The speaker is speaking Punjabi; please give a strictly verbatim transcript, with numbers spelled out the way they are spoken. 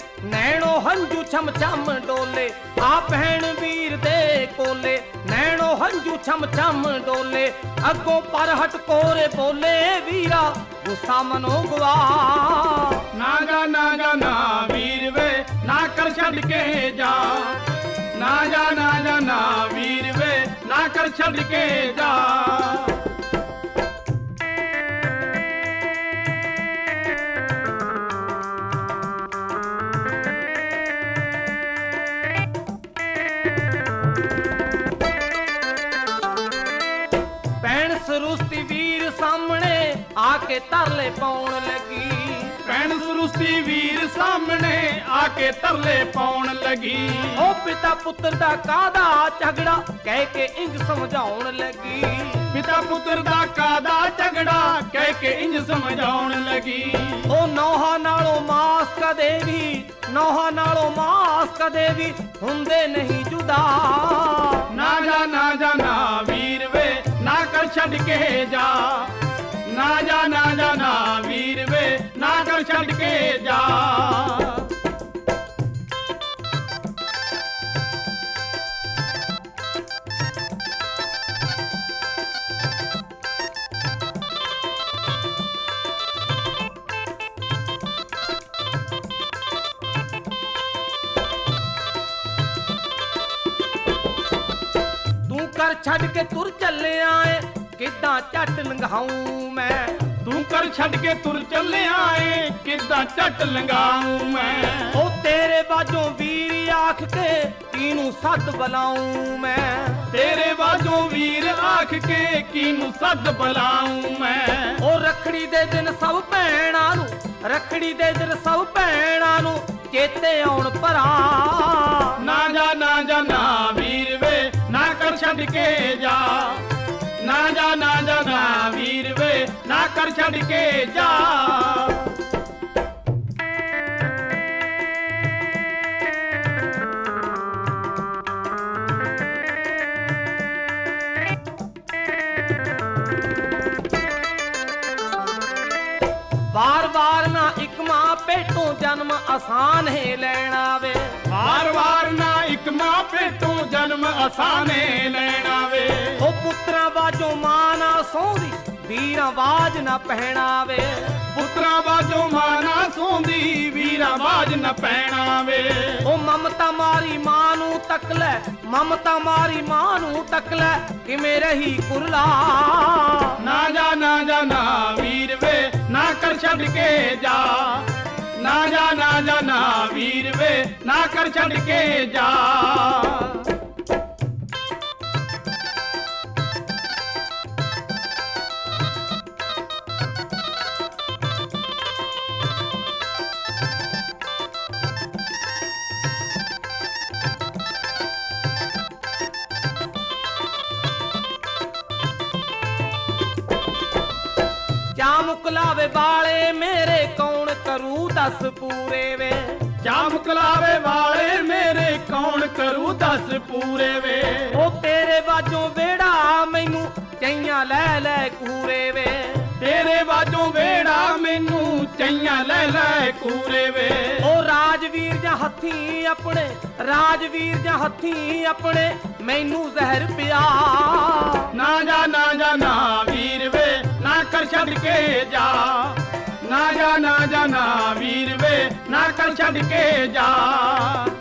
ਨੈਣੋ ਹੰਝੂ ਛਮ ਛਮ ਡੋਲੇ, ਆ ਭੈਣ ਵੀਰ ਦੇ ਕੋਲੇ ਨੈਣੋ ਹੰਝੂ ਛਮ ਛਮ ਡੋਲੇ, ਅੱਗੋਂ ਪਰ ਹਟ ਕੋਰੇ ਬੋਲੇ ਵੀਰਾ ਗੁੱਸਾ ਮਨੋ ਗਵਾ। ਨਾ ਜਾ ਨਾ ਜਾ ਨਾ ਵੀਰ ਵੇ ਨਾ ਕਰ ਛੱਡ ਕੇ ਜਾ, ਨਾ ਜਾ ਨਾ ਜਾ ਨਾ ਵੀਰ ਵੇ ਨਾ ਕਰ ਛੱਡ ਕੇ ਜਾ। ਭੈਣ ਸਰੂਸਤੀ ਵੀਰ ਸਾਹਮਣੇ ਆ ਕੇ ਤਰਲੇ ਪਾਉਣ ਲੱਗੀ, ਭੈਣ ਸਰੂਸਤੀ ਵੀਰ ਸਾਹਮਣੇ ਆ ਕੇ ਤਰਲੇ ਪਾਉਣ ਲੱਗੀ। ਉਹ ਪਿਤਾ ਪੁੱਤਰ ਦਾ ਕਾਦਾ ਝਗੜਾ ਕਹਿ ਕੇ ਇੰਜ ਸਮਝਾਉਣ ਲੱਗੀ, ਪਿਤਾ ਪੁੱਤਰ ਦਾ ਕਾਦਾ ਝਗੜਾ ਕਹਿ ਕੇ ਇੰਜ ਸਮਝਾਉਣ ਲੱਗੀ। ਉਹ ਨੌਹਾਂ ਨਾਲੋਂ ਮਾਸ ਕਦੇ ਵੀ, ਨੌਹਾਂ ਨਾਲੋਂ ਮਾਸ ਕਦੇ ਵੀ ਹੁੰਦੇ ਨਹੀਂ ਜੁਦਾ। ਨਾ ਜਾ ਨਾ ਜਾ ਨਾ ਵੀਰ ਵੇ ਨਾ ਕਰ ਛੱਡ ਕੇ ਜਾ, ਨਾ ਜਾ ਨਾ ਜਾ ਨਾ ਵੀਰ ਵੇ ਨਾ ਕਰ ਛੱਡ ਕੇ ਜਾ। ਤੂੰ ਕਰ ਛੱਡ ਕੇ ਤੁਰ ਚੱਲਿਆ ਏ ਕਿੱਦਾਂ ਝੱਟ ਲੰਘਾਊਂ ਮੈਂ, ਤੂੰ ਕਰ ਛੱਡ ਕੇ ਤੁਰ ਚੱਲਿਆ ਏ ਕਿੱਦਾਂ ਝੱਟ ਲੰਘਾਊਂ ਮੈਂ। ਉਹ ਤੇਰੇ ਬਾਝੋਂ ਵੀਰ ਆਖ ਕੇ ਕਿਨੂੰ ਸੱਦ ਬੁਲਾਊਂ ਮੈਂ, ਤੇਰੇ ਬਾਝੋਂ ਵੀਰ ਆਖ ਕੇ ਕਿਨੂੰ ਸੱਦ ਬੁਲਾਊਂ ਮੈਂ। ਉਹ ਰੱਖੜੀ ਦੇ ਦਿਨ ਸਭ ਭੈਣਾਂ ਨੂੰ, ਰੱਖੜੀ ਦੇ ਦਿਨ ਸਭ ਭੈਣਾਂ ਨੂੰ ਚੇਤੇ ਆਉਣ ਭਰਾ। ਨਾ ਜਾ ਨਾ ਜਾ ਨਾ ਵੀਰ ਵੇ ਨਾ ਕਰ ਛੱਡ ਕੇ ਜਾ, ਨਾ ਜਾ ਨਾ ਜਾ ਨਾ ਵੀਰ ਵੇ ਨਾ ਕਰ ਛੱਡ ਕੇ ਜਾ। ਵਾਰ ਵਾਰ ਨਾ ਇੱਕ ਮਾਂ ਪੇਟੋਂ ਜਨਮ ਆਸਾਨ ਹੈ ਲੈਣਾ ਵੇ, ਵਾਰ ਵਾਰ ਨਾ ਇੱਕ ਮਾਂ ਪੇਟੋਂ ਜਨਮ ਆਸਾਨੇ ਲੈਣਾ ਵੇ। ਉਹ ਪੁੱਤਰਾਂ ਬਾਝੋਂ ਮਾਂ ਨਾ ਸੌਂਦੀ ਵੀਰਾਂ ਬਾਝ ਨਾ ਪਹਿਣਾ ਵੇ, ਪੁੱਤਰਾਂ ਬਾਝੋਂ ਮਾਂ ਨਾ ਸੌਂਦੀ ਵੀਰਾਂ ਬਾਝ ਨਾ ਪੈਣਾ ਵੇ। ਉਹ ਮਮਤਾ ਮਾਰੀ ਮਾਂ ਨੂੰ ਤੱਕ ਲੈ, ਮਮਤਾ ਮਾਰੀ ਮਾਂ ਨੂੰ ਤੱਕ ਲੈ ਕਿਵੇਂ ਰਹੀ ਕੁਰਲਾ। ਨਾ ਜਾ ਨਾ ਜਾ ਨਾ ਵੀਰ ਵੇ ਨਾ ਕਰ ਛੱਡ ਕੇ ਜਾ, ਨਾ ਜਾ ਨਾ ਜਾ ਨਾ ਵੀਰ ਵੇ ਨਾ ਕਰ ਛੱਡ ਕੇ ਜਾ। ਜਾ ਮੁਕਲਾਵੇ ਵਾਲੇ ਮੇਰੇ ਕੌਣ ਕਰੂ ਦੱਸ ਪੂਰੇ ਵੇ, ਜਾ ਮੁਕਲਾਵੇ ਵਾਲੇ ਮੇਰੇ ਕੌਣ ਕਰੂ ਦੱਸ ਪੂਰੇ ਵੇ। ਉਹ ਤੇਰੇ ਬਾਝੋਂ ਵੇੜਾ ਮੈਨੂੰ ਚਈਆਂ ਲੈ ਲੈ ਕੂਰੇ ਵੇ, ਤੇਰੇ ਬਾਝੋਂ ਵੇੜਾ ਮੈਨੂੰ ਚਈਆਂ ਲੈ ਲੈ ਕੂਰੇ ਵੇ। ਉਹ ਰਾਜਵੀਰ ਜਾਂ ਹੱਥੀ ਆਪਣੇ, ਰਾਜਵੀਰ ਜਾਂ ਹੱਥੀ ਆਪਣੇ ਮੈਨੂੰ ਜ਼ਹਿਰ ਪਿਆ। ਨਾ ਜਾ ਨਾ ਜਾ ਨਾ ਵੀਰ ਵੇ ਨਾ ਕਰ ਛੱਡ ਕੇ ਜਾ, ਨਾ ਜਾ ਨਾ ਜਾ ਨਾ ਵੀਰ ਵੇ ਨਾ ਕਰ ਛੱਡ ਕੇ ਜਾ।